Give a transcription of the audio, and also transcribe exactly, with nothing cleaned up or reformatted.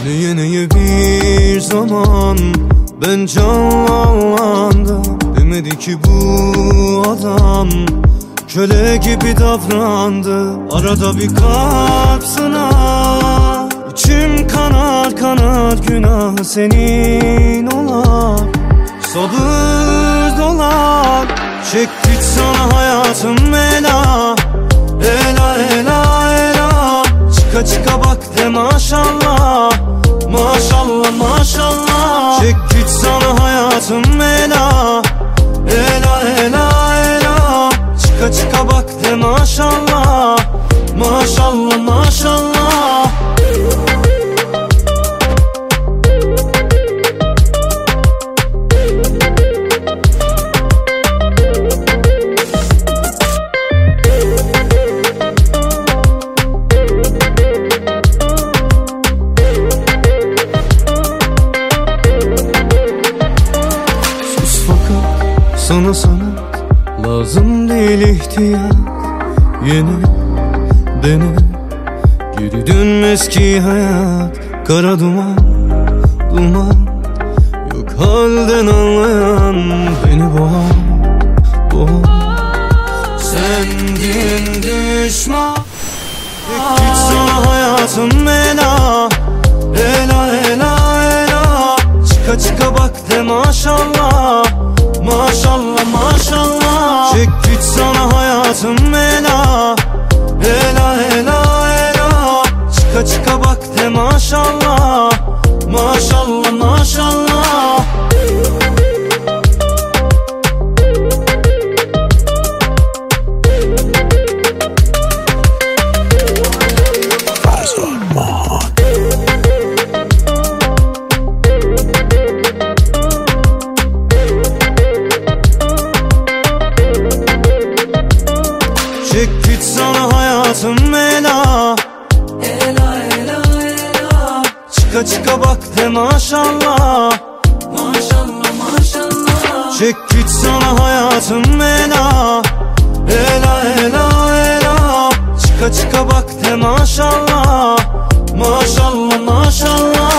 Neye neye bir zaman ben canlandım. Demedi ki bu adam köle gibi davrandı. Arada bir kalp sınar, İçim kanar kanar, günah senin olar. Sabır dolar, çek git sana hayatım ela. Ela ela ela, çıka çıka bak de maşallah. Maşallah maşallah, çek git sana hayatım ela. Ela ela ela, çıka çıka bak de maşallah. Maşallah maşallah. Sana sanat lazım değil, ihtiyat. Yeni dene, geri dönmez ki hayat. Kara duman, duman, yok halden anlayan. Beni boğar, boğar. Sendin düşman. Git sana hayatım ela. Ela ela ela, çıka çıka bak de maşallah. Maşallah maşallah, çek git sana hayatım ela. Ela ela ela, çıka çıka bak de maşallah. Maşallah maşallah. Çek git sana hayatım ela. Ela ela ela, çıka çıka bak de maşallah. Maşallah maşallah, çek git sana hayatım ela. Ela ela ela, çıka çıka bak de maşallah. Maşallah maşallah.